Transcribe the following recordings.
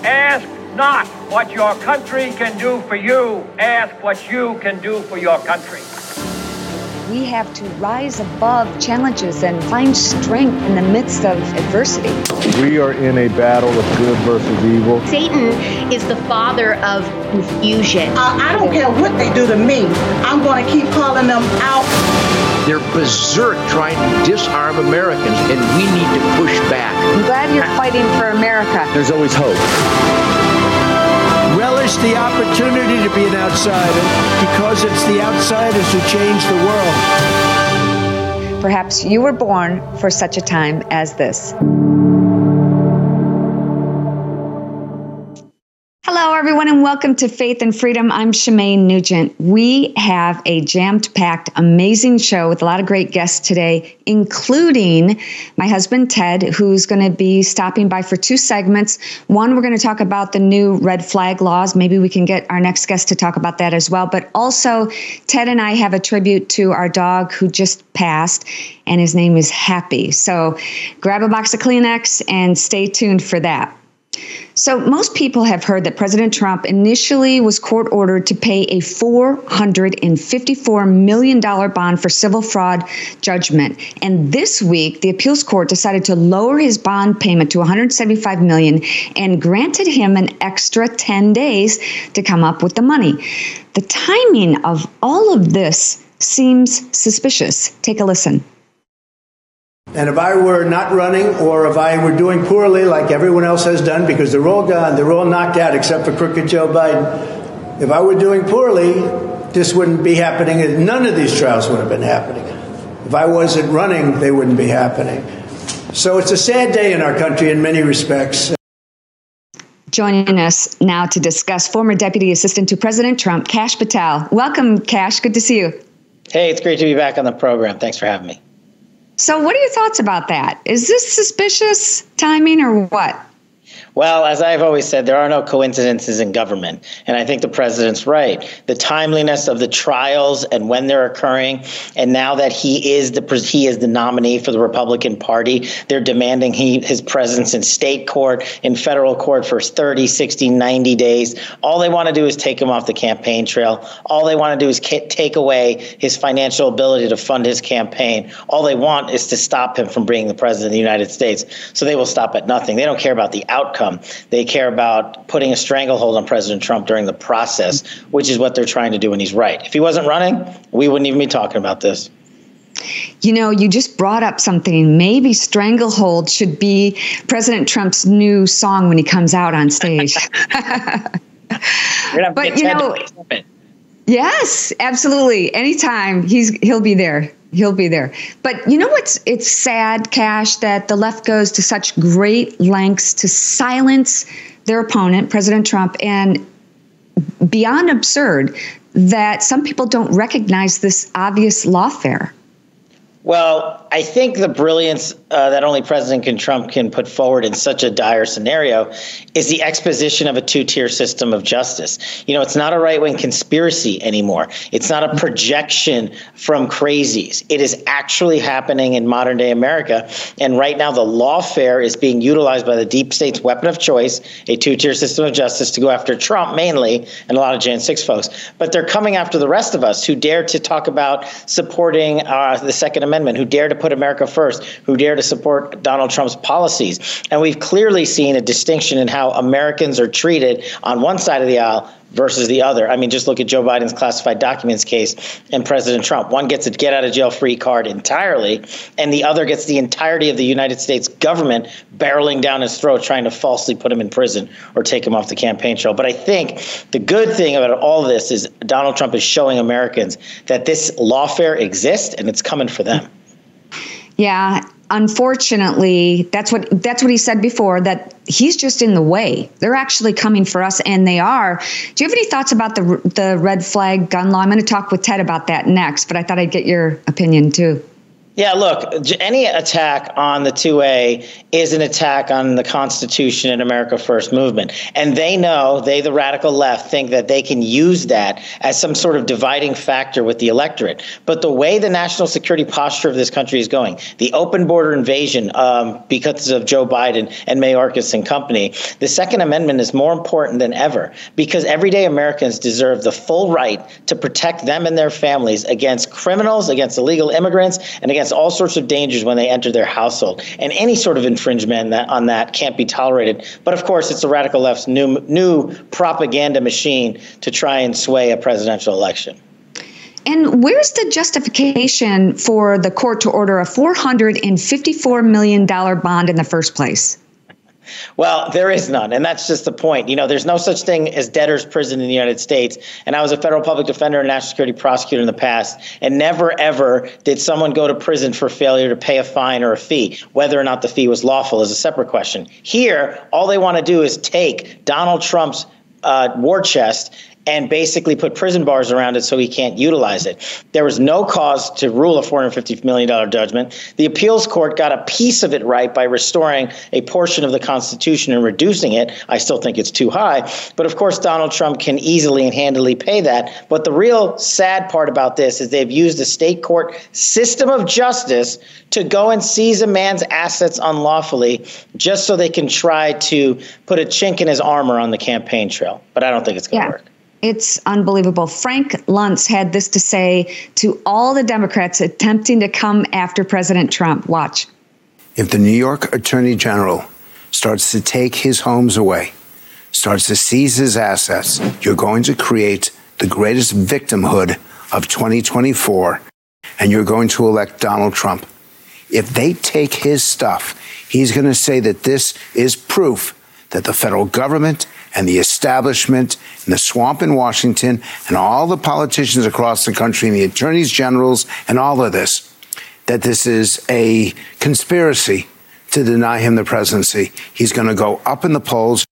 Ask not what your country can do for you. Ask what you can do for your country. We have to rise above challenges and find strength in the midst of adversity. We are in a battle of good versus evil. Satan is the father of confusion. I don't care what they do to me. I'm going to keep calling them out. They're berserk trying to disarm Americans, and we need to push back. I'm glad you're fighting for America. There's always hope. Relish the opportunity to be an outsider because it's the outsiders who change the world. Perhaps you were born for such a time as this. Hello, everyone, and welcome to Faith and Freedom. I'm Shemaine Nugent. We have a jammed-packed, amazing show with a lot of great guests today, including my husband, Ted, who's going to be stopping by for 2 segments. One, we're going to talk about the new red flag laws. Maybe we can get our next guest to talk about that as well. But also, Ted and I have a tribute to our dog who just passed, and his name is Happy. So grab a box of Kleenex and stay tuned for that. So most people have heard that President Trump initially was court ordered to pay a $454 million bond for civil fraud judgment. And this week, the appeals court decided to lower his bond payment to $175 million and granted him an extra 10 days to come up with the money. The timing of all of this seems suspicious. Take a listen. And if I were not running, or if I were doing poorly like everyone else has done, because they're all gone, they're all knocked out except for crooked Joe Biden. If I were doing poorly, this wouldn't be happening, and none of these trials would have been happening. If I wasn't running, they wouldn't be happening. So it's a sad day in our country in many respects. Joining us now to discuss former Deputy Assistant to President Trump, Kash Patel. Welcome, Kash. Good to see you. Hey, it's great to be back on the program. Thanks for having me. So what are your thoughts about that? Is this suspicious timing or what? Well, as I've always said, there are no coincidences in government. And I think the president's right. The timeliness of the trials and when they're occurring, and now that he is the nominee for the Republican Party, they're demanding his presence in state court, in federal court for 30, 60, 90 days. All they want to do is take him off the campaign trail. All they want to do is take away his financial ability to fund his campaign. All they want is to stop him from being the president of the United States. So they will stop at nothing. They don't care about the outcome. They care about putting a stranglehold on President Trump during the process, which is what they're trying to do, and he's right. If he wasn't running, we wouldn't even be talking about this. You know, you just brought up something. Maybe Stranglehold should be President Trump's new song when he comes out on stage. But, you know, yes, absolutely. Anytime he'll be there. He'll be there. But you know it's sad, Kash, that the left goes to such great lengths to silence their opponent, President Trump, and beyond absurd that some people don't recognize this obvious lawfare. Well, I think the brilliance that only President Trump can put forward in such a dire scenario is the exposition of a two-tier system of justice. You know, it's not a right-wing conspiracy anymore. It's not a projection from crazies. It is actually happening in modern-day America. And right now, the lawfare is being utilized by the deep state's weapon of choice, a two-tier system of justice, to go after Trump mainly and a lot of Jan 6 folks. But they're coming after the rest of us who dare to talk about supporting the Second Amendment, who dare to put America first, who dare to support Donald Trump's policies. And we've clearly seen a distinction in how Americans are treated on one side of the aisle versus the other. I mean, just look at Joe Biden's classified documents case and President Trump. One gets a get out of jail free card entirely, and the other gets the entirety of the United States government barreling down his throat, trying to falsely put him in prison or take him off the campaign trail. But I think the good thing about all this is Donald Trump is showing Americans that this lawfare exists and it's coming for them. Yeah, unfortunately, that's what he said before, that he's just in the way. They're actually coming for us, and they are. Do you have any thoughts about the red flag gun law? I'm going to talk with Ted about that next, but I thought I'd get your opinion too. Yeah, look, any attack on the 2A is an attack on the Constitution and America First movement. And they know, the radical left, think that they can use that as some sort of dividing factor with the electorate. But the way the national security posture of this country is going, the open border invasion because of Joe Biden and Mayorkas and company, the Second Amendment is more important than ever because everyday Americans deserve the full right to protect them and their families against criminals, against illegal immigrants, and against all sorts of dangers when they enter their household. And any sort of infringement on that can't be tolerated. But of course, it's the radical left's new propaganda machine to try and sway a presidential election. And where's the justification for the court to order a $454 million bond in the first place? Well, there is none. And that's just the point. There's no such thing as debtor's prison in the United States. And I was a federal public defender and national security prosecutor in the past. And never, ever did someone go to prison for failure to pay a fine or a fee. Whether or not the fee was lawful is a separate question. Here, all they want to do is take Donald Trump's war chest and basically put prison bars around it so he can't utilize it. There was no cause to rule a $450 million judgment. The appeals court got a piece of it right by restoring a portion of the Constitution and reducing it. I still think it's too high. But of course, Donald Trump can easily and handily pay that. But the real sad part about this is they've used the state court system of justice to go and seize a man's assets unlawfully just so they can try to put a chink in his armor on the campaign trail. But I don't think it's going to work. It's unbelievable. Frank Luntz had this to say to all the Democrats attempting to come after President Trump. Watch. If the New York Attorney General starts to take his homes away, starts to seize his assets, you're going to create the greatest victimhood of 2024, and you're going to elect Donald Trump. If they take his stuff, he's going to say that this is proof that the federal government and the establishment and the swamp in Washington and all the politicians across the country and the attorneys generals and all of this, that this is a conspiracy to deny him the presidency. He's going to go up in the polls.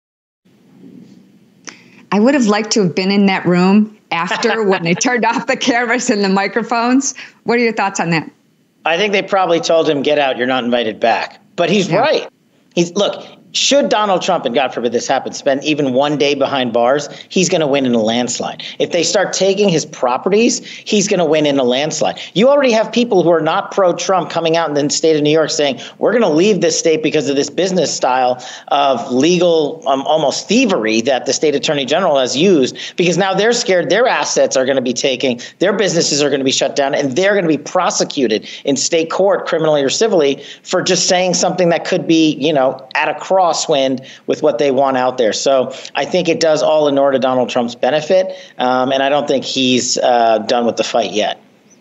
I would have liked to have been in that room after when they turned off the cameras and the microphones. What are your thoughts on that? I think they probably told him, get out, you're not invited back. But he's right. Look, should Donald Trump, and God forbid this happens, spend even one day behind bars, he's going to win in a landslide. If they start taking his properties, he's going to win in a landslide. You already have people who are not pro-Trump coming out in the state of New York saying, we're going to leave this state because of this business style of legal almost thievery that the state attorney general has used, because now they're scared their assets are going to be taken, their businesses are going to be shut down, and they're going to be prosecuted in state court, criminally or civilly, for just saying something that could be, at a crosswind with what they want out there. So I think it does all inure to Donald Trump's benefit. And I don't think he's done with the fight yet.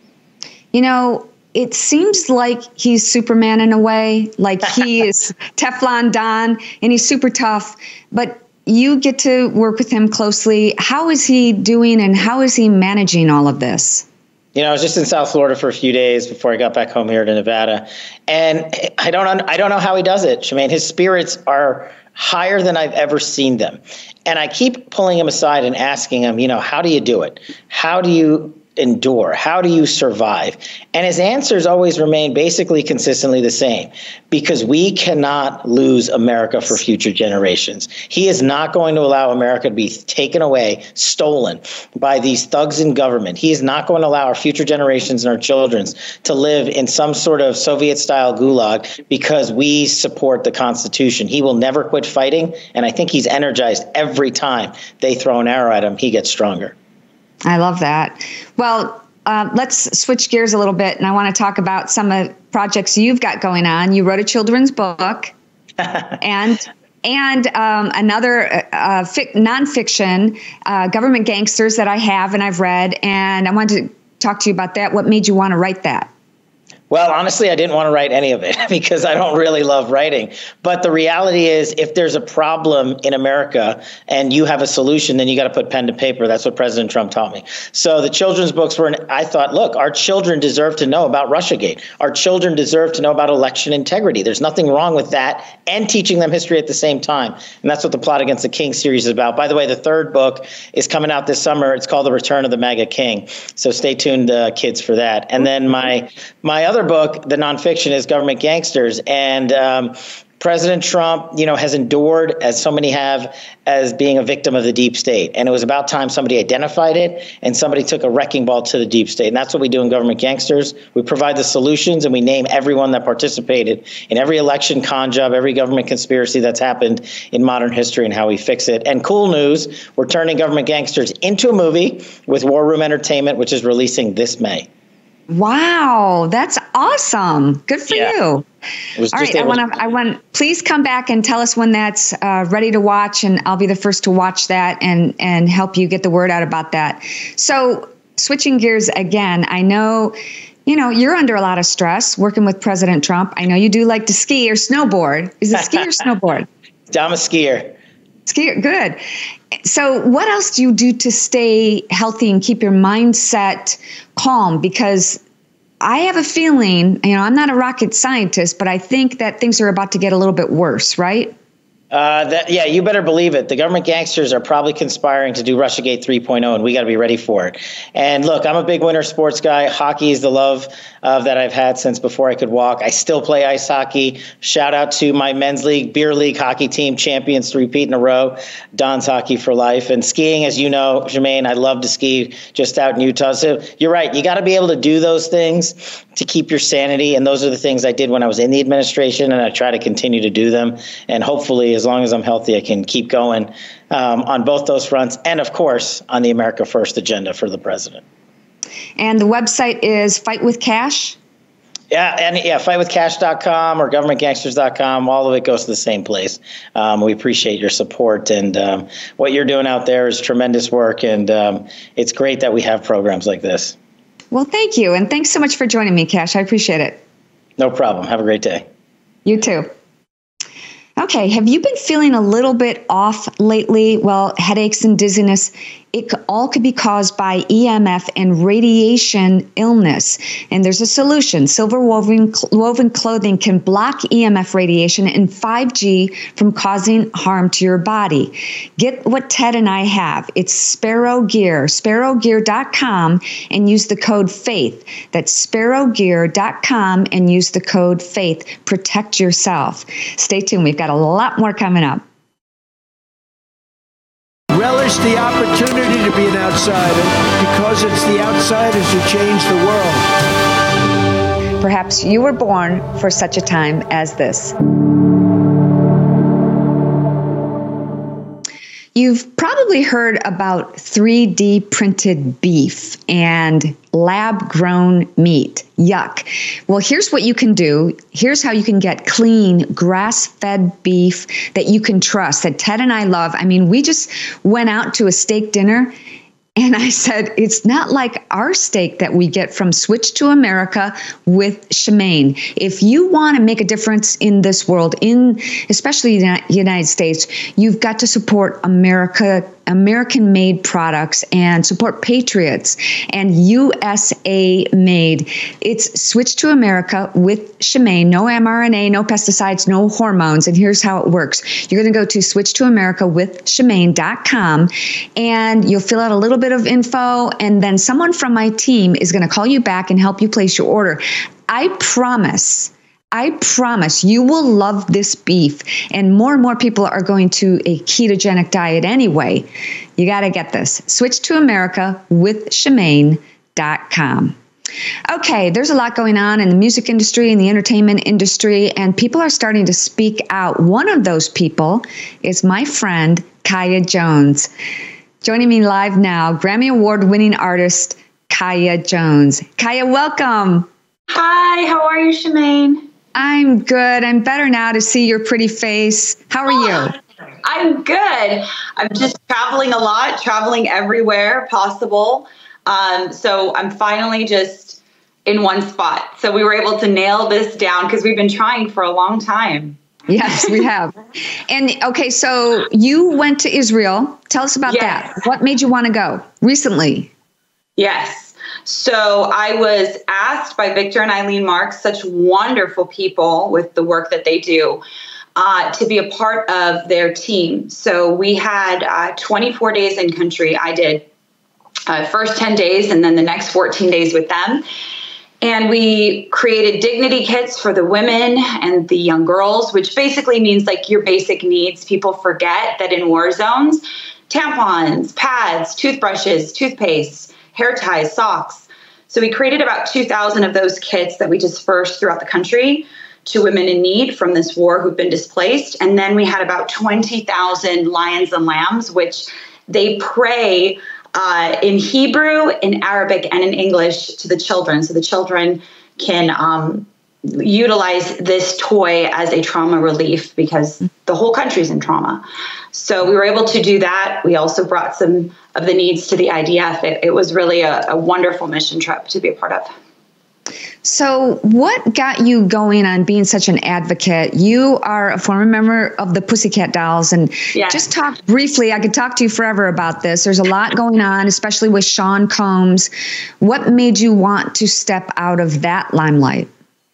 It seems like he's Superman in a way, like he is Teflon Don and he's super tough. But you get to work with him closely. How is he doing and how is he managing all of this? I was just in South Florida for a few days before I got back home here to Nevada. And I don't know how he does it, Shemaine. His spirits are higher than I've ever seen them. And I keep pulling him aside and asking him, how do you do it? How do you endure? How do you survive? And his answers always remain basically consistently the same, because we cannot lose America for future generations. He is not going to allow America to be taken away, stolen by these thugs in government. He is not going to allow our future generations and our children's to live in some sort of Soviet-style gulag because we support the Constitution. He will never quit fighting, and I think he's energized every time they throw an arrow at him. He gets stronger. I love that. Well, let's switch gears a little bit, and I want to talk about some of the projects you've got going on. You wrote a children's book, and another nonfiction, Government Gangsters, that I have and I've read, and I wanted to talk to you about that. What made you want to write that? Well, honestly, I didn't want to write any of it because I don't really love writing. But the reality is, if there's a problem in America and you have a solution, then you got to put pen to paper. That's what President Trump taught me. So the children's books I thought, look, our children deserve to know about Russiagate. Our children deserve to know about election integrity. There's nothing wrong with that, and teaching them history at the same time. And that's what the Plot Against the King series is about. By the way, the third book is coming out this summer. It's called The Return of the MAGA King. So stay tuned, kids, for that. And then my other other book, the nonfiction, is Government Gangsters. And President Trump, has endured, as so many have, as being a victim of the deep state. And it was about time somebody identified it and somebody took a wrecking ball to the deep state. And that's what we do in Government Gangsters. We provide the solutions and we name everyone that participated in every election con job, every government conspiracy that's happened in modern history and how we fix it. And cool news, we're turning Government Gangsters into a movie with War Room Entertainment, which is releasing this May. Wow, that's awesome. Good for you. All right, I want please come back and tell us when that's ready to watch, and I'll be the first to watch that and help you get the word out about that. So switching gears again, I know, you're under a lot of stress working with President Trump. I know you do like to ski or snowboard. Is it ski or snowboard? I'm a skier. Skier, good. So what else do you do to stay healthy and keep your mindset calm? Because I have a feeling, I'm not a rocket scientist, but I think that things are about to get a little bit worse, right? You better believe it. The government gangsters are probably conspiring to do Russiagate 3.0, and we got to be ready for it. And look, I'm a big winter sports guy. Hockey is the love that I've had since before I could walk. I still play ice hockey. Shout out to my men's league, beer league hockey team, champions 3-peat in a row, Don's Hockey for Life. And skiing, as you know, Jermaine, I love to ski just out in Utah. So you're right. You got to be able to do those things to keep your sanity. And those are the things I did when I was in the administration, and I try to continue to do them. And hopefully, as long as I'm healthy, I can keep going on both those fronts. And, of course, on the America First agenda for the president. And the website is Fight with Cash? fightwithcash.com or governmentgangsters.com. All of it goes to the same place. We appreciate your support, and what you're doing out there is tremendous work, and it's great that we have programs like this. Well, thank you, and thanks so much for joining me, Cash. I appreciate it. No problem. Have a great day. You too. Okay, have you been feeling a little bit off lately? Well, headaches and dizziness, it all could be caused by EMF and radiation illness. And there's a solution. Silver woven clothing can block EMF radiation and 5G from causing harm to your body. Get what Ted and I have. It's Sparrow Gear, sparrowgear.com, and use the code FAITH. That's sparrowgear.com and use the code FAITH. Protect yourself. Stay tuned. We've got a lot more coming up. Relish the opportunity to be an outsider, because it's the outsiders who change the world. Perhaps you were born for such a time as this. You've probably heard about 3D printed beef and lab-grown meat. Yuck. Well, here's what you can do. Here's how you can get clean, grass-fed beef that you can trust, that Ted and I love. I mean, we just went out to a steak dinner, and I said, it's not like our steak that we get from Switch to America with Shemaine. If you want to make a difference in this world, especially the United States, you've got to support American-made products and support patriots and USA made. It's Switch to America with Shemaine. No mRNA, no pesticides, no hormones. And here's how it works. You're going to go to switchtoamericawithshemaine.com, and you'll fill out a little bit of info, and then someone from my team is going to call you back and help you place your order. I promise you will love this beef, and more people are going to a ketogenic diet anyway. You got to get this. Switch to America with Shemaine.com. Okay, there's a lot going on in the music industry and the entertainment industry, and people are starting to speak out. One of those people is my friend, Kaya Jones. Joining me live now, Grammy Award-winning artist, Kaya Jones. Kaya, welcome. Hi, how are you, Shemaine? I'm good. I'm better now to see your pretty face. How are you? I'm good. I'm just traveling a lot, traveling everywhere possible. So I'm finally just in one spot. So we were able to nail this down because we've been trying for a long time. Yes, we have. And okay, so you went to Israel. Tell us about that. What made you want to go recently? Yes. So I was asked by Victor and Eileen Marks, such wonderful people with the work that they do, to be a part of their team. So we had 24 days in country. I did first 10 days and then the next 14 days with them. And we created dignity kits for the women and the young girls, which basically means like your basic needs. People forget that in war zones, tampons, pads, toothbrushes, toothpaste, hair ties, socks. So we created about 2,000 of those kits that we dispersed throughout the country to women in need from this war who've been displaced. And then we had about 20,000 lions and lambs, which they pray in Hebrew, in Arabic, and in English to the children. So the children can utilize this toy as a trauma relief because the whole country's in trauma. So we were able to do that. We also brought some of the needs to the IDF. It was really a wonderful mission trip to be a part of. So what got you going on being such an advocate? You are a former member of the Pussycat Dolls, and just talk briefly. I could talk to you forever about this. There's a lot going on, especially with Sean Combs. What made you want to step out of that limelight?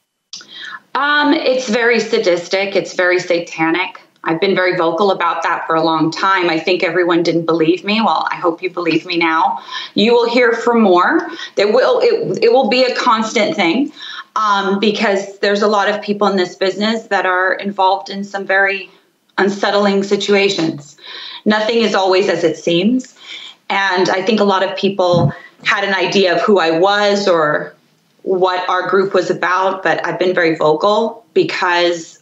It's very sadistic. It's very satanic. I've been very vocal about that for a long time. I think everyone didn't believe me. Well, I hope you believe me now. You will hear from more. It will be a constant thing because there's a lot of people in this business that are involved in some very unsettling situations. Nothing is always as it seems. And I think a lot of people had an idea of who I was or what our group was about, but I've been very vocal because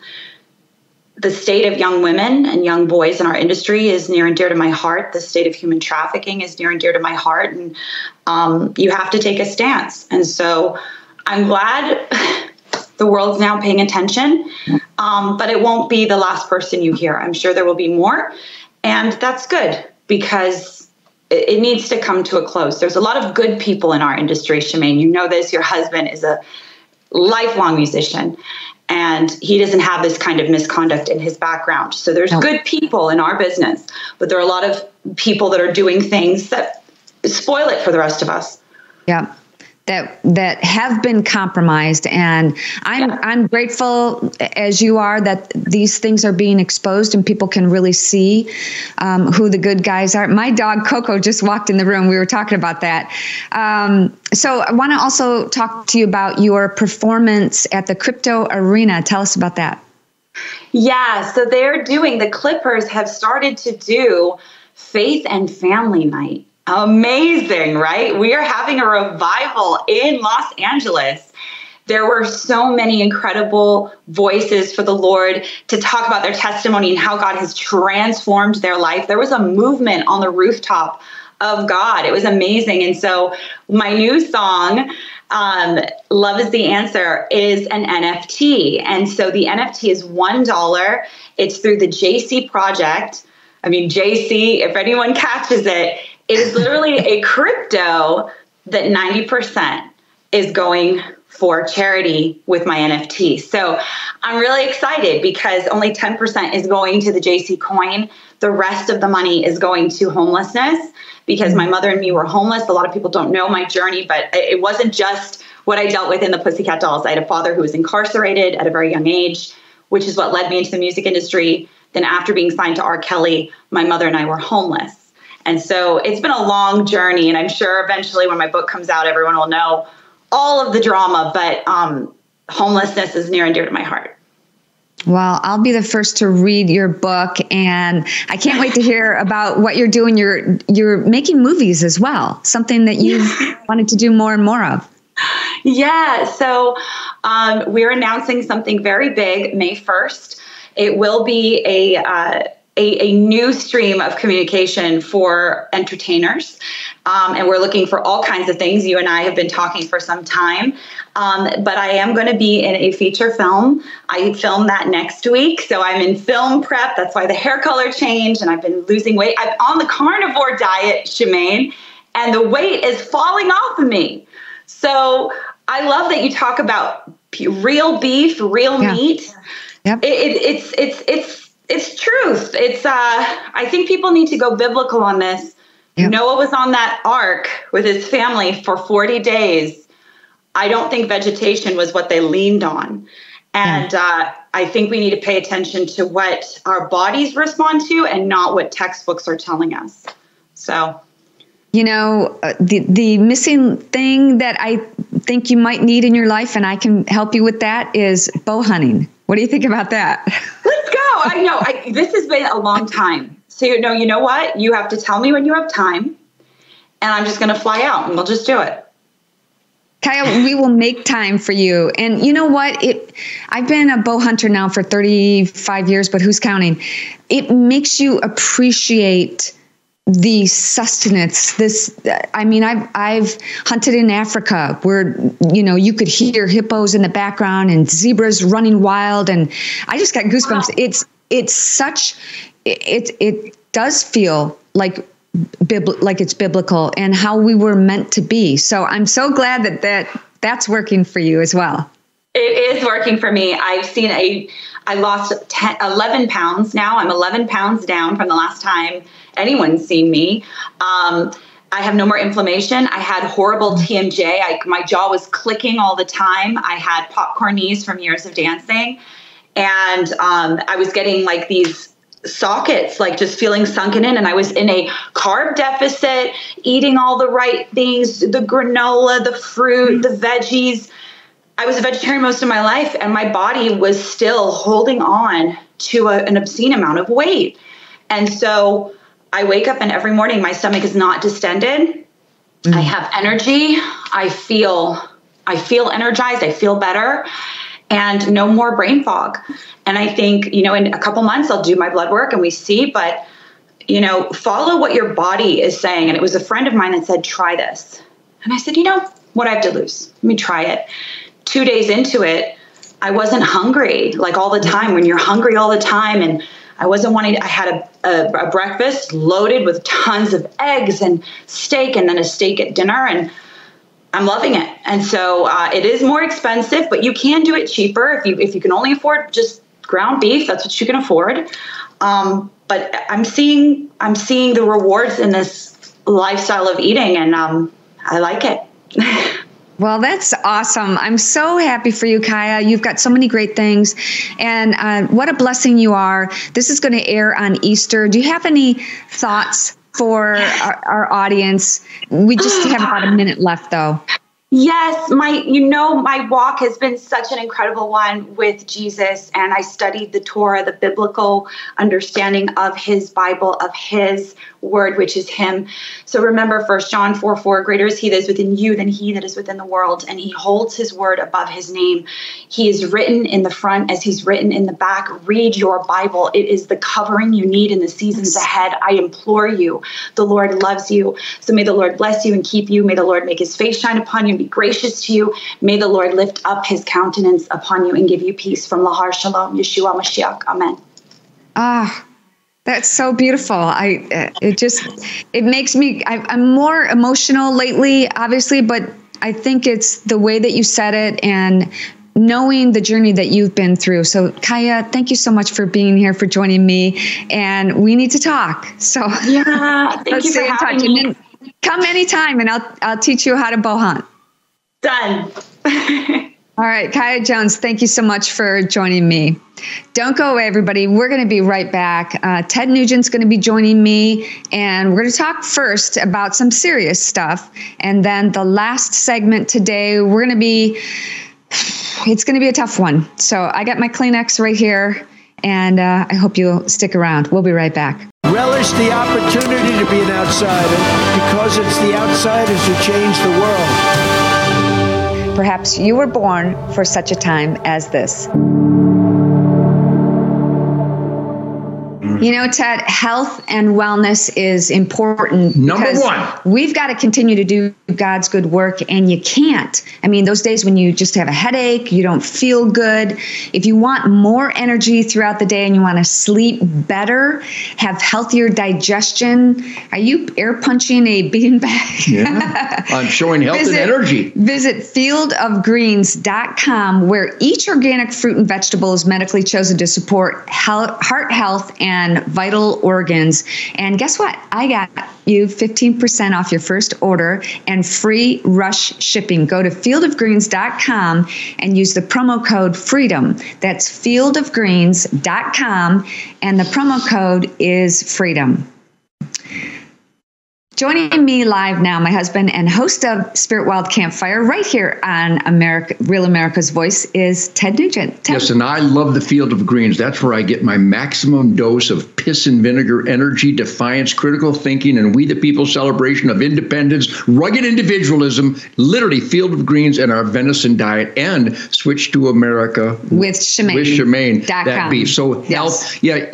the state of young women and young boys in our industry is near and dear to my heart. The state of human trafficking is near and dear to my heart. And you have to take a stance. And so I'm glad the world's now paying attention, but it won't be the last person you hear. I'm sure there will be more. And that's good because it needs to come to a close. There's a lot of good people in our industry, Shemaine. You know this. Your husband is a lifelong musician. And he doesn't have this kind of misconduct in his background. So there's good people in our business, but there are a lot of people that are doing things that spoil it for the rest of us. Yeah, that have been compromised. And I'm grateful, as you are, that these things are being exposed and people can really see who the good guys are. My dog, Coco, just walked in the room. We were talking about that. So I want to also talk to you about your performance at the Crypto Arena. Tell us about that. Yeah, so the Clippers have started to do Faith and Family Night. Amazing, right? We are having a revival in Los Angeles. There were so many incredible voices for the Lord to talk about their testimony and how God has transformed their life. There was a movement on the rooftop of God. It was amazing. And so my new song, Love is the Answer, is an NFT. And so the NFT is $1. It's through the JC Project. I mean, JC, if anyone catches it, it is literally a crypto that 90% is going for charity with my NFT. So I'm really excited because only 10% is going to the JC coin. The rest of the money is going to homelessness because my mother and me were homeless. A lot of people don't know my journey, but it wasn't just what I dealt with in the Pussycat Dolls. I had a father who was incarcerated at a very young age, which is what led me into the music industry. Then after being signed to R. Kelly, my mother and I were homeless. And so it's been a long journey, and I'm sure eventually when my book comes out, everyone will know all of the drama, but homelessness is near and dear to my heart. Well, I'll be the first to read your book, and I can't wait to hear about what you're doing. You're making movies as well, something that you've wanted to do more and more of. Yeah, so we're announcing something very big May 1st. It will be a new stream of communication for entertainers. And we're looking for all kinds of things. You and I have been talking for some time. But I am going to be in a feature film. I film that next week. So I'm in film prep. That's why the hair color changed. And I've been losing weight. I'm on the carnivore diet, Shemaine, and the weight is falling off of me. So I love that you talk about real beef, real meat. Yep. It's truth. I think people need to go biblical on this. Yep. Noah was on that ark with his family for 40 days. I don't think vegetation was what they leaned on. And I think we need to pay attention to what our bodies respond to and not what textbooks are telling us. So, the missing thing that I think you might need in your life, and I can help you with that, is bow hunting. What do you think about that? Let's go. I know this has been a long time. So, you know what? You have to tell me when you have time, and I'm just going to fly out and we'll just do it. Kaya, we will make time for you. And you know what? I've been a bow hunter now for 35 years, but who's counting? It makes you appreciate the sustenance. I've hunted in Africa where, you could hear hippos in the background and zebras running wild. And I just got goosebumps. Wow. It does feel like it's biblical and how we were meant to be. So I'm so glad that's working for you as well. It is working for me. I lost 11 pounds now. I'm 11 pounds down from the last time anyone's seen me. I have no more inflammation. I had horrible TMJ. My jaw was clicking all the time. I had popcorn knees from years of dancing. And I was getting like these sockets, like just feeling sunken in. And I was in a carb deficit, eating all the right things, the granola, the fruit, the veggies. I was a vegetarian most of my life, and my body was still holding on to an obscene amount of weight. And so I wake up and every morning my stomach is not distended. Mm-hmm. I have energy. I feel energized. I feel better. And no more brain fog. And I think, in a couple months, I'll do my blood work and we see, but, follow what your body is saying. And it was a friend of mine that said, try this. And I said, what I have to lose? Let me try it. 2 days into it, I wasn't hungry like all the time. When you're hungry all the time, and I wasn't wanting, I had a breakfast loaded with tons of eggs and steak, and then a steak at dinner, and I'm loving it. And so it is more expensive, but you can do it cheaper if you can only afford just ground beef. That's what you can afford. But I'm seeing the rewards in this lifestyle of eating, and I like it. Well, that's awesome. I'm so happy for you, Kaya. You've got so many great things, and what a blessing you are. This is going to air on Easter. Do you have any thoughts for our audience? We just have about a minute left, though. Yes, my walk has been such an incredible one with Jesus, and I studied the Torah, the biblical understanding of his Bible, of his word, which is him. So remember 1 John 4:4, greater is he that is within you than he that is within the world, and he holds his word above his name. He is written in the front as he's written in the back. Read your Bible. It is the covering you need in the seasons ahead. I implore you. The Lord loves you. So may the Lord bless you and keep you. May the Lord make his face shine upon you and be gracious to you. May the Lord lift up his countenance upon you and give you peace. From Lahar Shalom, Yeshua Mashiach. Amen. That's so beautiful. It makes me, I'm more emotional lately, obviously, but I think it's the way that you said it and knowing the journey that you've been through. So Kaya, thank you so much for being here, for joining me, and we need to talk. So yeah, thank you for having me. And then come anytime and I'll teach you how to bow hunt. Done. All right, Kaya Jones, thank you so much for joining me. Don't go away, everybody. We're going to be right back. Ted Nugent's going to be joining me, and we're going to talk first about some serious stuff. And then the last segment today, it's going to be a tough one. So I got my Kleenex right here, and I hope you'll stick around. We'll be right back. Relish the opportunity to be an outsider, because it's the outsiders who change the world. Perhaps you were born for such a time as this. Ted, health and wellness is important. Number one. We've got to continue to do God's good work, and you can't. Those days when you just have a headache, you don't feel good. If you want more energy throughout the day and you want to sleep better, have healthier digestion, are you air punching a beanbag? Yeah, I'm showing health and energy. Visit fieldofgreens.com, where each organic fruit and vegetable is medically chosen to support heart health and vital organs. And guess what? I got you 15% off your first order and free rush shipping. Go to fieldofgreens.com and use the promo code FREEDOM. That's fieldofgreens.com, and the promo code is FREEDOM. Joining me live now, my husband and host of Spirit Wild Campfire, right here on Real America's Voice, is Ted Nugent. Ted. Yes, and I love the Field of Greens. That's where I get my maximum dose of piss and vinegar energy, defiance, critical thinking, and we the people celebration of independence, rugged individualism, literally Field of Greens and our venison diet, and switch to America with Shemaine. That beef. So yes. we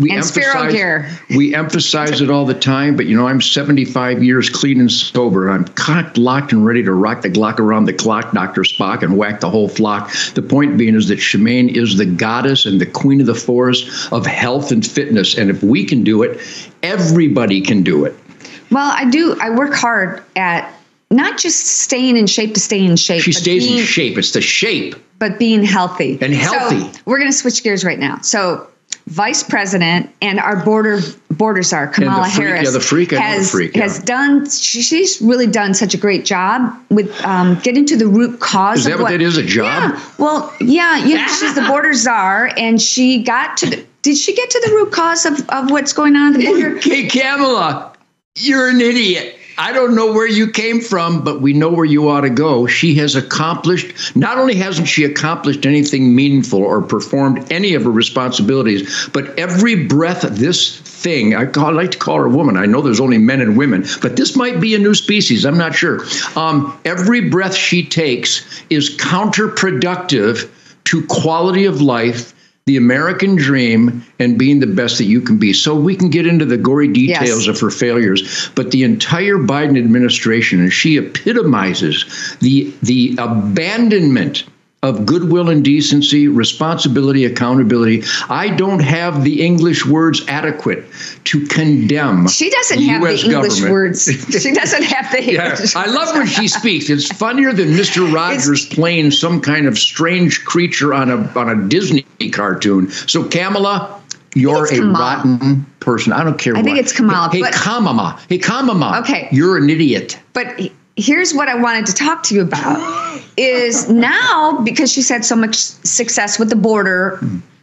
emphasize it all the time, but I'm 75 years clean and sober, and I'm cocked, locked, and ready to rock the Glock around the clock, Dr. Spock, and whack the whole flock. The point being is that Shemaine is the goddess and the queen of the forest of health and fitness, and if we can do it, everybody can do it. Well, I work hard at not just staying in shape to stay in shape. She stays in shape. It's the shape. But being healthy. And healthy. So we're going to switch gears right now. So Vice President and our border czar, Kamala Harris, has done. She's really done such a great job with getting to the root cause. Is that what it is? A job? Yeah. Well, yeah. She's the border czar, and she got to. Did she get to the root cause of what's going on at the border? Hey, Kamala, you're an idiot. I don't know where you came from, but we know where you ought to go. She has accomplished, not only hasn't she accomplished anything meaningful or performed any of her responsibilities, but every breath this thing, I like to call her a woman. I know there's only men and women, but this might be a new species. I'm not sure. Every breath she takes is counterproductive to quality of life, the American dream, and being the best that you can be. So we can get into the gory details of her failures, but the entire Biden administration, and she epitomizes the abandonment of goodwill and decency, responsibility, accountability. I don't have the English words adequate to condemn. She doesn't have the English words. She doesn't have the English. I love when she speaks. It's funnier than Mr. Rogers playing some kind of strange creature on a Disney cartoon. So Kamala, you're a rotten person. I don't care. I think it's Kamala. Hey, Kamala. Okay. You're an idiot. But here's what I wanted to talk to you about is now, because she's had so much success with the border,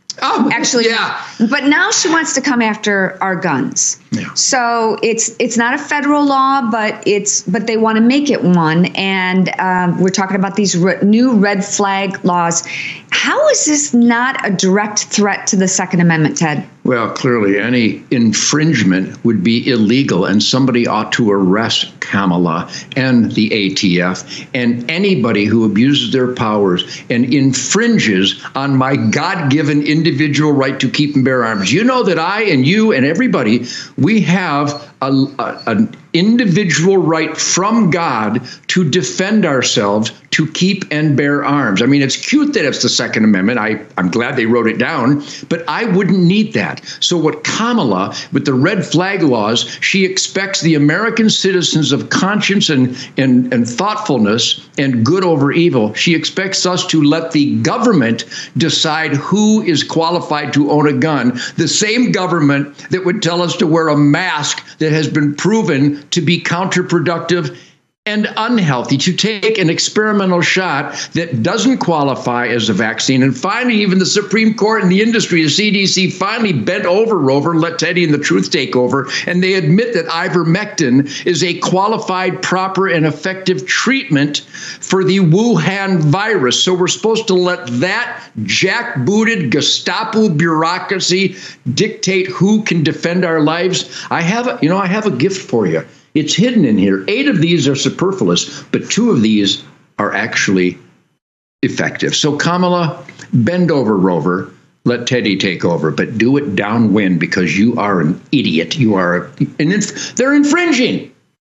but now she wants to come after our guns. Yeah. So it's not a federal law, but they want to make it one. And we're talking about these new red flag laws. How is this not a direct threat to the Second Amendment, Ted? Well, clearly any infringement would be illegal, and somebody ought to arrest Kamala and the ATF and anybody who abuses their powers and infringes on my God-given individual right to keep and bear arms. You know that I and you and everybody, we have an individual right from God to defend ourselves, to keep and bear arms. I mean, it's cute that it's the Second Amendment. I'm glad they wrote it down, but I wouldn't need that. So what Kamala, with the red flag laws, she expects the American citizens of conscience and thoughtfulness and good over evil. She expects us to let the government decide who is qualified to own a gun. The same government that would tell us to wear a mask that has been proven to be counterproductive and unhealthy, to take an experimental shot that doesn't qualify as a vaccine. And finally, even the Supreme Court and the industry, the CDC, finally bent over, Rover, let Teddy and the truth take over, and they admit that ivermectin is a qualified, proper, and effective treatment for the Wuhan virus. So we're supposed to let that jackbooted Gestapo bureaucracy dictate who can defend our lives? I have a gift for you. It's hidden in here. 8 of these are superfluous, but 2 of these are actually effective. So Kamala, bend over, Rover. Let Teddy take over, but do it downwind because you are an idiot. They're infringing.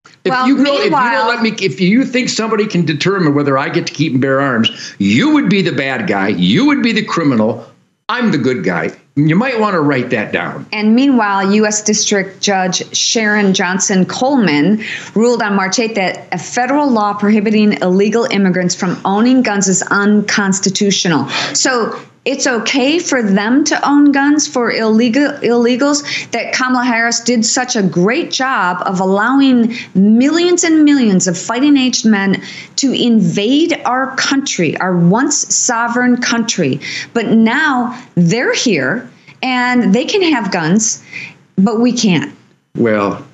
If you think somebody can determine whether I get to keep and bear arms, you would be the bad guy. You would be the criminal. I'm the good guy. You might want to write that down. And meanwhile, U.S. District Judge Sharon Johnson Coleman ruled on March 8th that a federal law prohibiting illegal immigrants from owning guns is unconstitutional. So it's okay for them to own guns for illegals, that Kamala Harris did such a great job of allowing millions and millions of fighting-aged men to invade our country, our once sovereign country. But now they're here and they can have guns, but we can't. Well,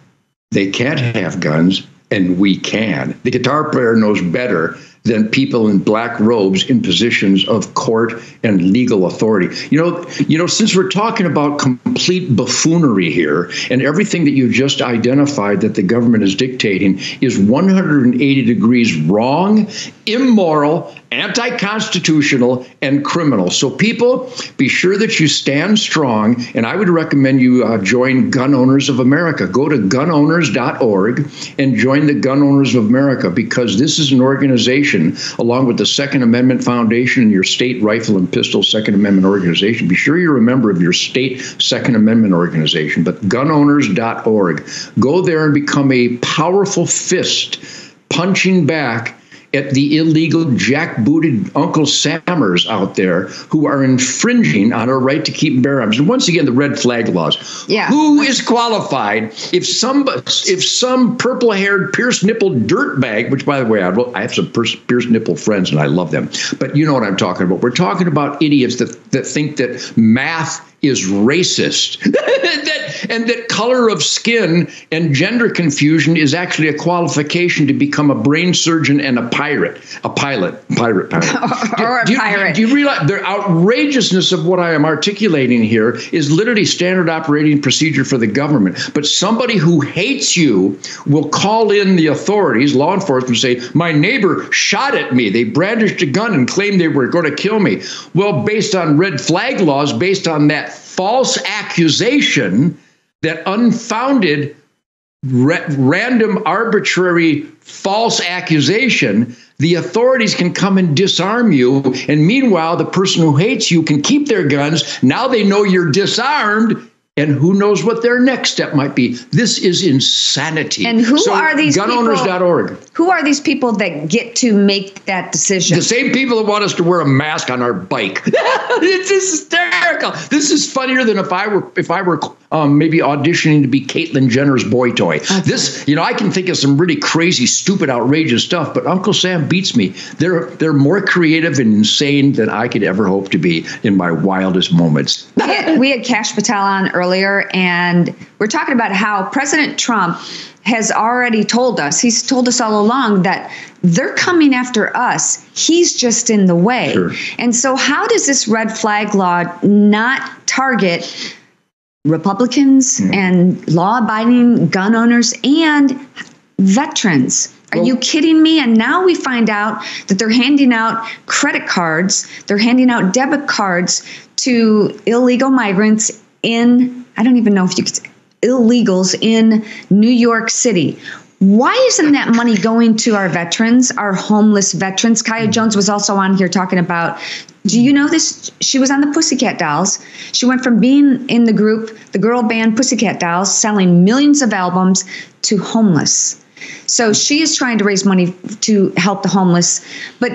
they can't have guns, and we can. The guitar player knows better than people in black robes in positions of court and legal authority. You know, since we're talking about complete buffoonery here, and everything that you just identified that the government is dictating is 180 degrees wrong, immoral, anti-constitutional, and criminal. So people, be sure that you stand strong, and I would recommend you join Gun Owners of America. Go to gunowners.org and join the Gun Owners of America, because this is an organization, along with the Second Amendment Foundation and your state rifle and pistol Second Amendment organization. Be sure you're a member of your state Second Amendment organization, but gunowners.org. Go there and become a powerful fist punching back at the illegal jackbooted Uncle Sammers out there who are infringing on our right to keep and bear arms. And once again, the red flag laws. Yeah. Who is qualified if some purple-haired, pierced-nipple dirtbag, which, by the way, I have some pierced-nipple friends and I love them, but you know what I'm talking about. We're talking about idiots that think that math is racist, and that color of skin and gender confusion is actually a qualification to become a brain surgeon and a pilot. Do you realize the outrageousness of what I am articulating here is literally standard operating procedure for the government? But somebody who hates you will call in the authorities, law enforcement, and say, my neighbor shot at me. They brandished a gun and claimed they were going to kill me. Well, based on red flag laws, based on that false accusation, that unfounded, random, arbitrary, false accusation, the authorities can come and disarm you. And meanwhile, the person who hates you can keep their guns. Now they know you're disarmed. And who knows what their next step might be. This is insanity. And who are these gunowners.org. Who are these people that get to make that decision? The same people that want us to wear a mask on our bike. It's hysterical. This is funnier than if I were maybe auditioning to be Caitlyn Jenner's boy toy. Okay. This, I can think of some really crazy, stupid, outrageous stuff, but Uncle Sam beats me. They're more creative and insane than I could ever hope to be in my wildest moments. We had Kash Patel on earlier, and we're talking about how President Trump has already told us, he's told us all along that they're coming after us. He's just in the way. Sure. And so how does this red flag law not target Republicans and law-abiding gun owners and veterans? Are you kidding me? And now we find out that they're handing out credit cards, they're handing out debit cards to illegal migrants in, I don't even know if you could say, illegals in New York City. Why isn't that money going to our veterans, our homeless veterans? Kaya Jones was also on here talking about, do you know this? She was on the Pussycat Dolls. She went from being in the group, the girl band Pussycat Dolls, selling millions of albums, to homeless. So she is trying to raise money to help the homeless. But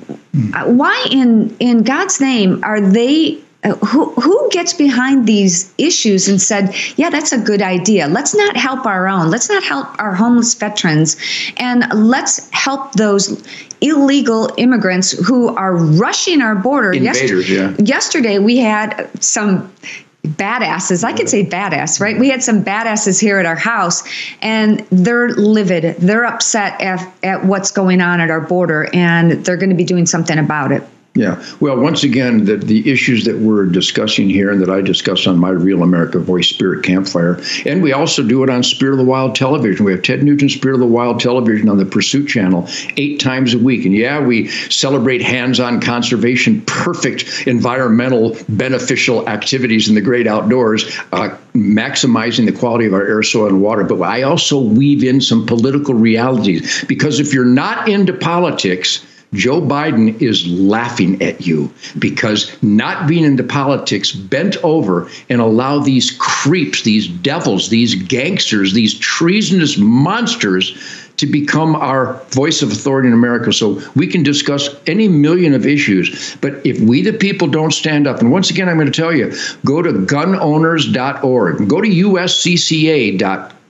why in God's name are they, who gets behind these issues and said, yeah, that's a good idea. Let's not help our own. Let's not help our homeless veterans. And let's help those illegal immigrants who are rushing our border. Invaders, Yesterday, we had some badasses. I could say badass, right? We had some badasses here at our house, and they're livid. They're upset at what's going on at our border, and they're going to be doing something about it. Yeah. Well, once again, the issues that we're discussing here and that I discuss on my Real America Voice Spirit Campfire, and we also do it on Spirit of the Wild Television. We have Ted Nugent Spirit of the Wild Television on the Pursuit Channel 8 times a week. And yeah, we celebrate hands-on conservation, perfect environmental beneficial activities in the great outdoors, maximizing the quality of our air, soil, and water. But I also weave in some political realities, because if you're not into politics, Joe Biden is laughing at you, because not being into politics bent over and allow these creeps, these devils, these gangsters, these treasonous monsters to become our voice of authority in America. So we can discuss any million of issues, but if we the people don't stand up, and once again, I'm going to tell you, go to gunowners.org, go to uscca.com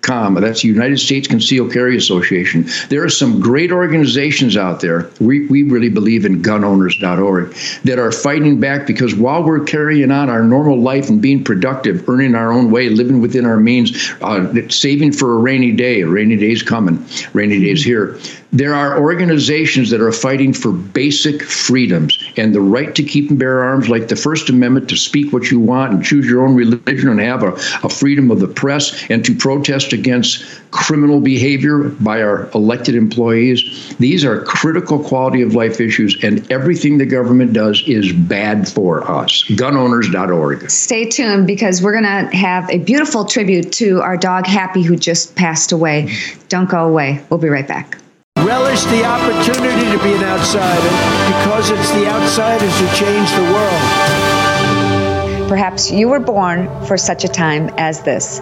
That's the United States Concealed Carry Association. There are some great organizations out there. We really believe in gunowners.org that are fighting back, because while we're carrying on our normal life and being productive, earning our own way, living within our means, saving for a rainy day. A rainy day's coming. Rainy day's here. There are organizations that are fighting for basic freedoms and the right to keep and bear arms, like the First Amendment, to speak what you want and choose your own religion and have a freedom of the press, and to protest against criminal behavior by our elected employees. These are critical quality of life issues, and everything the government does is bad for us. Gunowners.org. Stay tuned, because we're going to have a beautiful tribute to our dog Happy, who just passed away. Don't go away. We'll be right back. Relish the opportunity to be an outsider, because it's the outsiders who change the world. Perhaps you were born for such a time as this.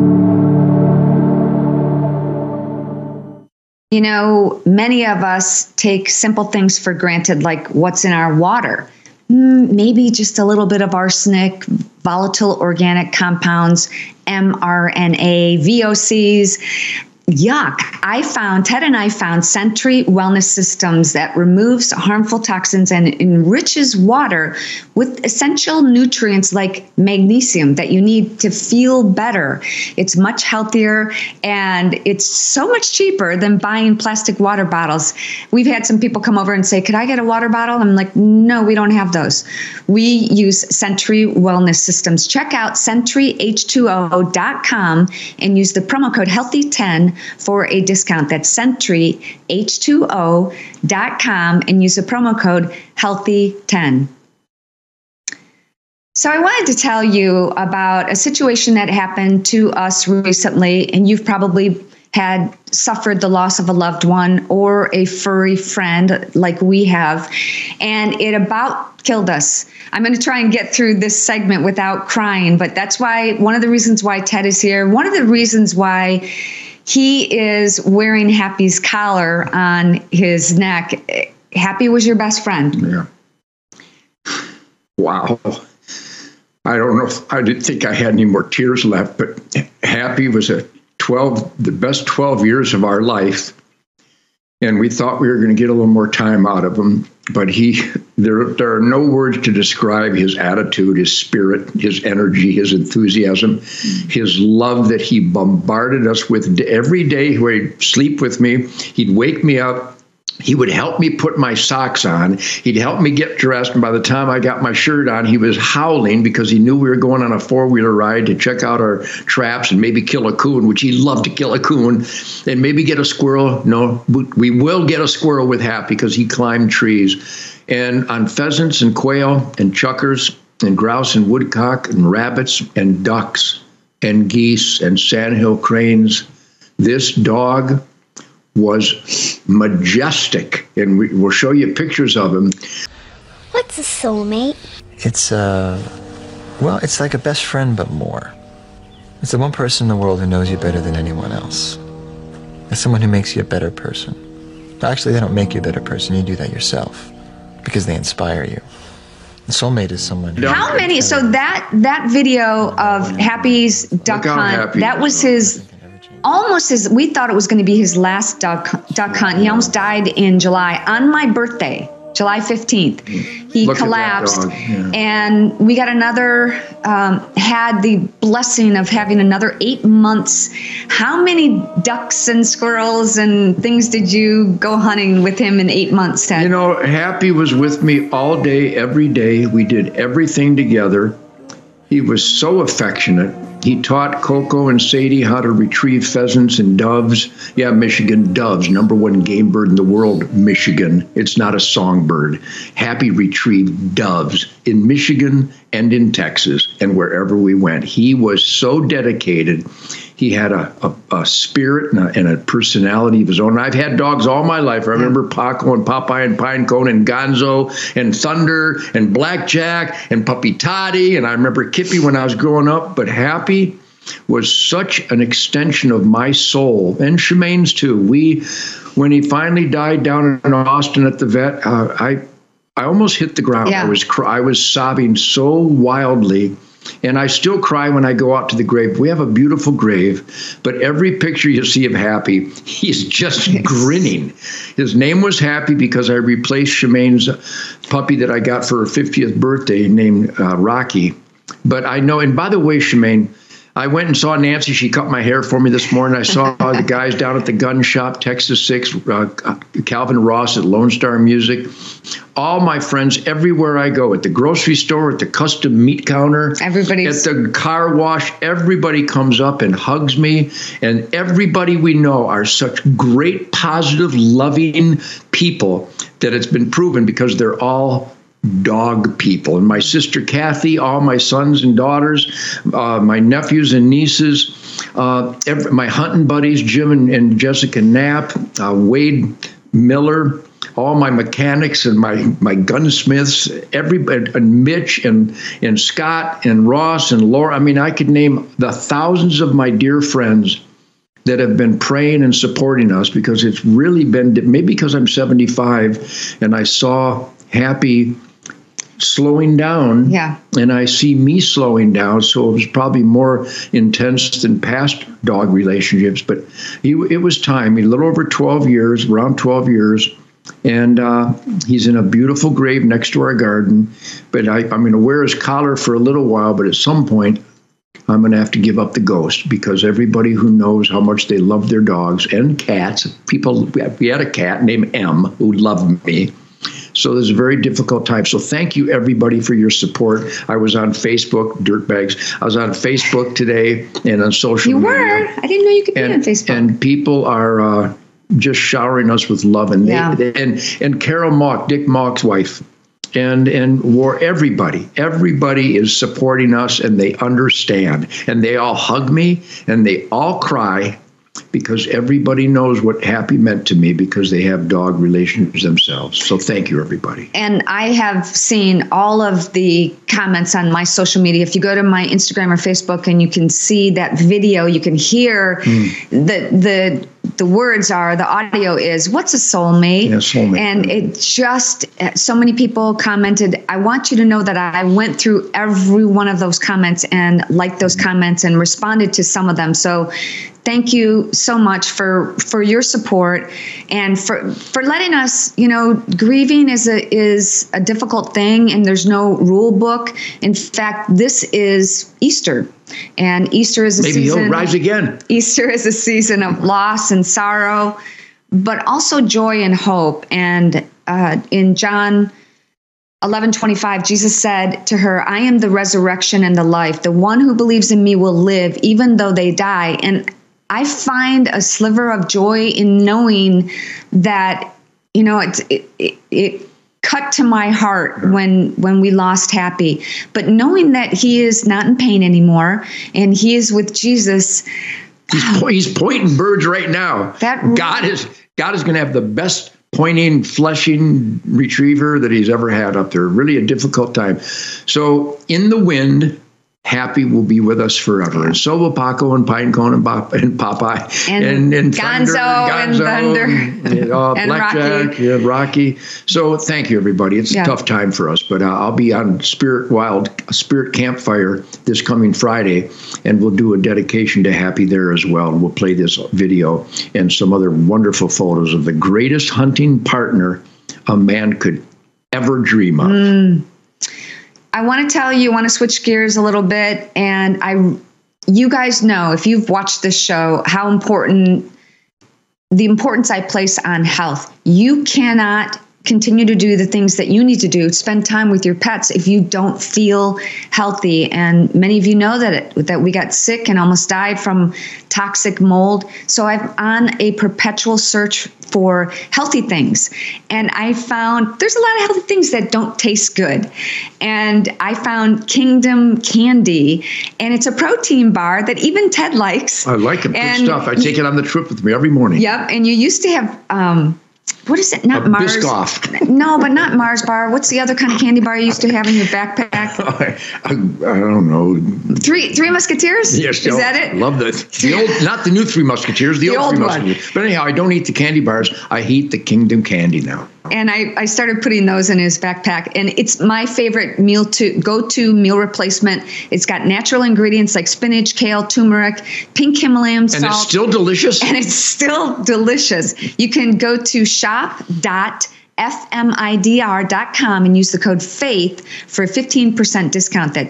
You know, many of us take simple things for granted, like what's in our water. Maybe just a little bit of arsenic, volatile organic compounds, mRNA, VOCs. Yuck. Ted and I found Sentry Wellness Systems that removes harmful toxins and enriches water with essential nutrients like magnesium that you need to feel better. It's much healthier, and it's so much cheaper than buying plastic water bottles. We've had some people come over and say, could I get a water bottle? I'm like, no, we don't have those. We use Sentry Wellness Systems. Check out SentryH2O.com and use the promo code HEALTHY10 for a discount. That's SentryH2O.com and use the promo code HEALTHY10. So I wanted to tell you about a situation that happened to us recently, and you've probably had suffered the loss of a loved one or a furry friend like we have, and it about killed us. I'm going to try and get through this segment without crying, but that's why one of the reasons why Ted is here, one of the reasons why he is wearing Happy's collar on his neck. Happy was your best friend. Yeah. Wow. I don't know I didn't think I had any more tears left, but Happy was the best 12 years of our life. And we thought we were going to get a little more time out of him, but there are no words to describe his attitude, his spirit, his energy, his enthusiasm, his love that he bombarded us with every day. He'd sleep with me. He'd wake me up. He would help me put my socks on. He'd help me get dressed. And by the time I got my shirt on, he was howling because he knew we were going on a four-wheeler ride to check out our traps and maybe kill a coon, which he loved to kill a coon, and maybe get a squirrel. No, we will get a squirrel with Happy because he climbed trees. And on pheasants and quail and chuckers and grouse and woodcock and rabbits and ducks and geese and sandhill cranes, this dog was majestic, and we'll show you pictures of him. What's a soulmate? It's it's like a best friend, but more. It's the one person in the world who knows you better than anyone else. It's someone who makes you a better person. Actually, they don't make you a better person. You do that yourself because they inspire you. The soulmate is someone. How many? So that video of Happy's duck hunt, that was his. Almost his, we thought it was going to be his last duck hunt. He almost died in July on my birthday, July 15th. He collapsed, and we got another, had the blessing of having another 8 months. How many ducks and squirrels and things did you go hunting with him in 8 months, Ted? You know, Happy was with me all day, every day. We did everything together. He was so affectionate. He taught Coco and Sadie how to retrieve pheasants and doves. Yeah, Michigan, doves, #1 game bird in the world, Michigan. It's not a songbird. Happy retrieved doves in Michigan and in Texas and wherever we went. He was so dedicated. He had a spirit and a personality of his own. I've had dogs all my life. I remember Paco and Popeye and Pinecone and Gonzo and Thunder and Blackjack and Puppy Toddy. And I remember Kippy when I was growing up. But Happy was such an extension of my soul, and Shemaine's too. When he finally died down in Austin at the vet, I almost hit the ground. Yeah. I was sobbing so wildly. And I still cry when I go out to the grave. We have a beautiful grave, but every picture you see of Happy, he's just grinning. His name was Happy because I replaced Shemaine's puppy that I got for her 50th birthday named Rocky. But I know, and by the way, Shemaine, I went and saw Nancy. She cut my hair for me this morning. I saw the guys down at the gun shop, Texas 6, Calvin Ross at Lone Star Music. All my friends, everywhere I go, at the grocery store, at the custom meat counter, at the car wash, everybody comes up and hugs me. And everybody we know are such great, positive, loving people that it's been proven because they're all dog people. And my sister Kathy, all my sons and daughters, my nephews and nieces, my hunting buddies, Jim and Jessica Knapp, Wade Miller, all my mechanics and my gunsmiths, everybody, and Mitch and Scott and Ross and Laura. I mean, I could name the thousands of my dear friends that have been praying and supporting us, because it's really been, maybe because I'm 75 and I saw Happy slowing down, and I see me slowing down, so it was probably more intense than past dog relationships, but it was time. A little over 12 years, around 12 years, and he's in a beautiful grave next to our garden, but I'm going to wear his collar for a little while, but at some point I'm going to have to give up the ghost, because everybody who knows how much they love their dogs and cats, we had a cat named M who loved me. So this is a very difficult time. So thank you, everybody, for your support. I was on Facebook, Dirtbags. I was on Facebook today and on social media. You were? I didn't know you could be on Facebook. And people are just showering us with love. And and Carol Mauck, Dick Mauck's wife, and everybody is supporting us, and they understand. And they all hug me, and they all cry, because everybody knows what Happy meant to me, because they have dog relationships themselves. So thank you, everybody. And I have seen all of the comments on my social media. If you go to my Instagram or Facebook and you can see that video, you can hear the words are, the audio is, what's a soulmate? Yeah, soulmate. And it just, so many people commented. I want you to know that I went through every one of those comments and liked those comments and responded to some of them. So thank you so much for your support and for letting us, grieving is a difficult thing, and there's no rule book. In fact, this is Easter, and Easter is a season. Maybe he'll rise again. Easter is a season of loss and sorrow, but also joy and hope. And in John 11:25, Jesus said to her, "I am the resurrection and the life. The one who believes in me will live, even though they die." And I find a sliver of joy in knowing that, it cut to my heart when we lost Happy, but knowing that he is not in pain anymore and he is with Jesus. He's pointing birds right now. God is going to have the best pointing, fleshing retriever that he's ever had up there. Really a difficult time. So in the wind, Happy will be with us forever. And so will Paco and Pinecone and Popeye and Gonzo and Thunder and Blackjack, Rocky. Rocky. So thank you, everybody. It's a tough time for us, but I'll be on Spirit Campfire this coming Friday, and we'll do a dedication to Happy there as well. And we'll play this video and some other wonderful photos of the greatest hunting partner a man could ever dream of. I want to tell you, I want to switch gears a little bit. And you guys know, if you've watched this show, how the importance I place on health. You cannot continue to do the things that you need to do, spend time with your pets, if you don't feel healthy. And many of you know that we got sick and almost died from toxic mold. So I'm on a perpetual search for healthy things. And I found there's a lot of healthy things that don't taste good. And I found Kingdom Candy, and it's a protein bar that even Ted likes. I like it. Good stuff. I take it on the trip with me every morning. Yep. And you used to have, what is it? Not Mars. Biscoff. No, but not Mars bar. What's the other kind of candy bar you used to have in your backpack? I don't know. Three Musketeers? Yes. Is that it? Love the old, not the new Three Musketeers, the old Three Musketeers. But anyhow, I don't eat the candy bars. I eat the Kingdom Candy now. And I started putting those in his backpack. And it's my favorite go-to meal replacement. It's got natural ingredients like spinach, kale, turmeric, pink Himalayan salt. And it's still delicious? And it's still delicious. You can go to shop.fmidr.com and use the code FAITH for a 15% discount. That's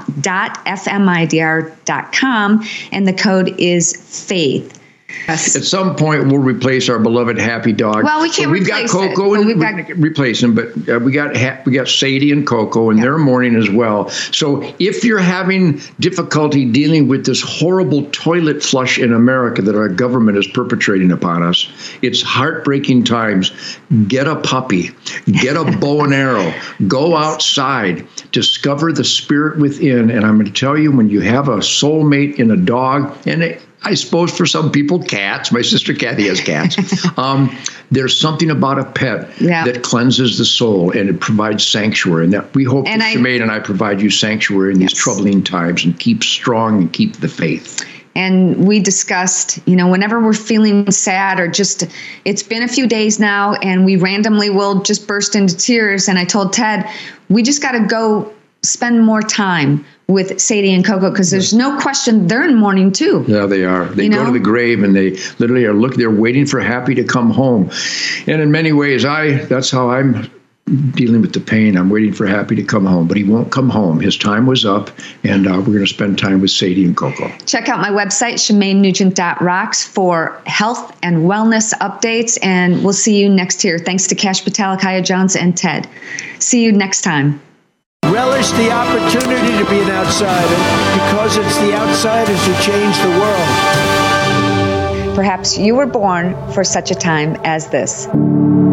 shop.fmidr.com, and the code is FAITH. Yes. At some point, we'll replace our beloved Happy Dog. Well, we can't we've replace got Coco, it, and we replace him, but we got Sadie and Coco, and they're mourning as well. So if you're having difficulty dealing with this horrible toilet flush in America that our government is perpetrating upon us, it's heartbreaking times. Get a puppy, get a bow and arrow, go outside, discover the spirit within. And I'm going to tell you, when you have a soulmate in a dog, and I suppose for some people, cats. My sister Kathy has cats. There's something about a pet that cleanses the soul, and it provides sanctuary. And that we hope that Shemaine and I provide you sanctuary in these troubling times, and keep strong and keep the faith. And we discussed, whenever we're feeling sad or just, it's been a few days now, and we randomly will just burst into tears. And I told Ted, we just got to go spend more time with Sadie and Coco, because there's no question they're in mourning too. Yeah, they are. They go to the grave, and they literally are they're waiting for Happy to come home. And in many ways, that's how I'm dealing with the pain. I'm waiting for Happy to come home, but he won't come home. His time was up, and we're going to spend time with Sadie and Coco. Check out my website, ShemaineNugent.rocks, for health and wellness updates, and we'll see you next year. Thanks to Kash Patel, Kaya Jones, and Ted. See you next time. Relish the opportunity to be an outsider, because it's the outsiders who change the world. Perhaps you were born for such a time as this.